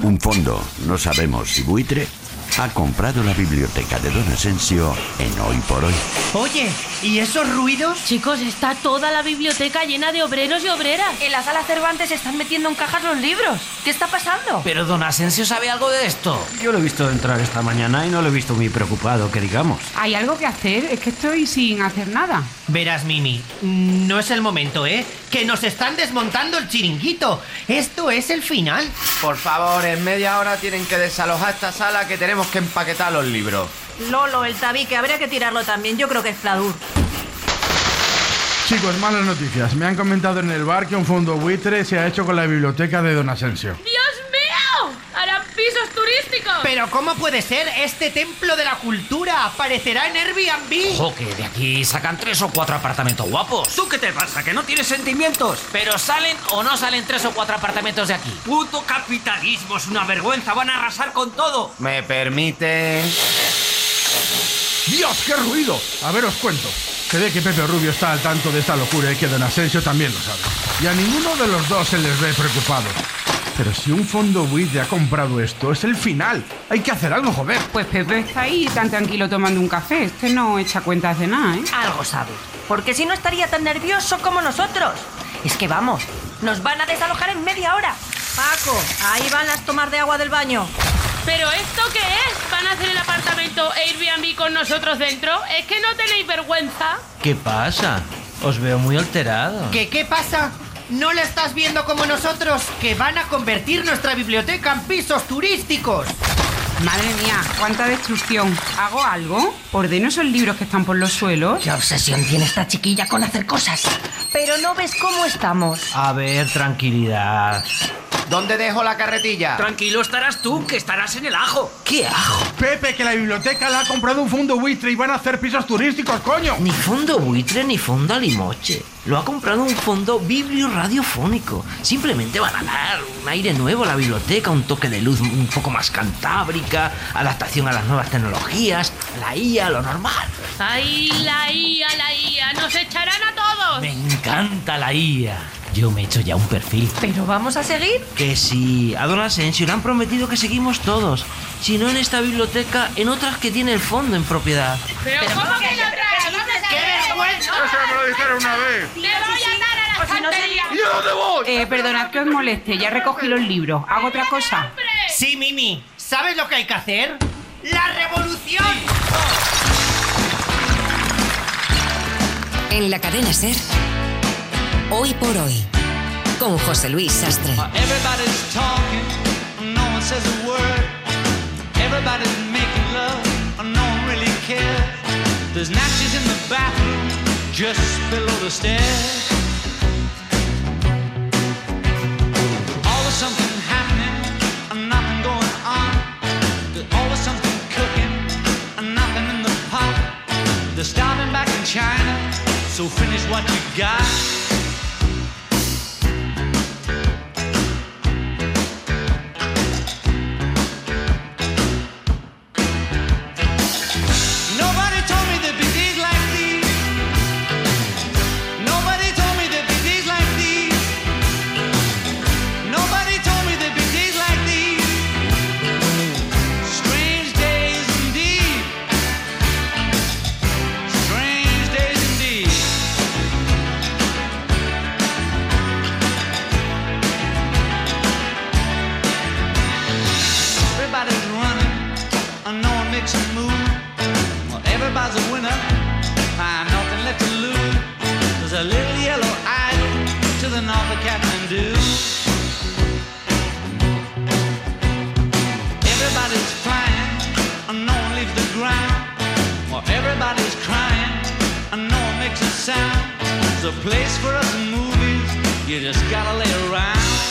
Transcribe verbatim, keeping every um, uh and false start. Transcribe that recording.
Un fondo, no sabemos si buitre, ha comprado la biblioteca de Don Asensio en Hoy por Hoy. Oye, ¿y esos ruidos? Chicos, está toda la biblioteca llena de obreros y obreras. En la sala Cervantes se están metiendo en cajas los libros. ¿Qué está pasando? ¿Pero Don Asensio sabe algo de esto? Yo lo he visto entrar esta mañana y no lo he visto muy preocupado, que digamos. ¿Hay algo que hacer? Es que estoy sin hacer nada. Verás, Mimi, no es el momento, ¿eh? Que nos están desmontando el chiringuito. Esto es el final. Por favor, en media hora tienen que desalojar esta sala, que tenemos que empaquetar los libros. Lolo, el tabique, habría que tirarlo también. Yo creo que es Fladur. Chicos, malas noticias. Me han comentado en el bar que un fondo buitre se ha hecho con la biblioteca de Don Asensio. ¡Dios mío! ¡Harán pisos turísticos! Pero ¿cómo puede ser? Este templo de la cultura aparecerá en Airbnb. Ojo, que de aquí sacan tres o cuatro apartamentos guapos. ¿Tú qué te pasa? ¿Que no tienes sentimientos? ¿Pero salen o no salen tres o cuatro apartamentos de aquí? Puto capitalismo, es una vergüenza, van a arrasar con todo. ¿Me permite? ¡Dios, qué ruido! A ver, os cuento. Se ve que Pepe Rubio está al tanto de esta locura y que Don Asensio también lo sabe. Y a ninguno de los dos se les ve preocupado. Pero si un fondo buitre ha comprado esto, es el final. Hay que hacer algo, joder. Pues Pepe está ahí tan tranquilo tomando un café. Es que no echa cuentas de nada, ¿eh? Algo sabe. Porque si no estaría tan nervioso como nosotros. Es que vamos, nos van a desalojar en media hora. Paco, ahí van las tomas de agua del baño. ¿Pero esto qué es? ¿Van a hacer el apartamento Airbnb con nosotros dentro? ¿Es que no tenéis vergüenza? ¿Qué pasa? Os veo muy alterados. ¿Qué, qué pasa? ¿No la estás viendo como nosotros? Que van a convertir nuestra biblioteca en pisos turísticos. Madre mía, cuánta destrucción. ¿Hago algo? ¿Ordeno esos libros que están por los suelos? ¿Qué obsesión tiene esta chiquilla con hacer cosas? Pero no ves cómo estamos. A ver, tranquilidad. ¿Dónde dejo la carretilla? Tranquilo estarás tú, que estarás en el ajo. ¿Qué ajo? Pepe, que la biblioteca la ha comprado un fondo buitre y van a hacer pisos turísticos, coño. Ni fondo buitre ni fondo alimoche. Lo ha comprado un fondo biblio-radiofónico. Simplemente van a dar un aire nuevo a la biblioteca, un toque de luz un poco más cantábrica, adaptación a las nuevas tecnologías, la I A, lo normal. ¡Ay, la I A, la I A! ¡Nos echarán a todos! Me encanta la I A. Yo me he hecho ya un perfil. ¿Pero vamos a seguir? Que sí, a Don Asensio le han prometido que seguimos todos. Si no en esta biblioteca, en otras que tiene el fondo en propiedad. ¿Pero, ¿Pero cómo que en otras? ¡Qué vergüenza! Eso me lo dijeron una vez. ¡Te voy a dar a la estantería! ¿Y a dónde voy? Eh, perdonad que os moleste, ya recogí los libros. ¿Hago otra cosa? Sí, Mimi. ¿Sabes lo que hay que hacer? ¡La revolución! En la cadena SER, Hoy por Hoy, con José Luis Sastre. Everybody's talking, no one says a word. Everybody's making love, no one really cares. There's matches in the bathroom, just below the stairs. Always something happening, and nothing going on. There's always something cooking, and nothing in the pot. They're starting back in China, so finish what you got. Everybody's crying, and no one makes a sound. There's a place for us in movies, you just gotta lay around.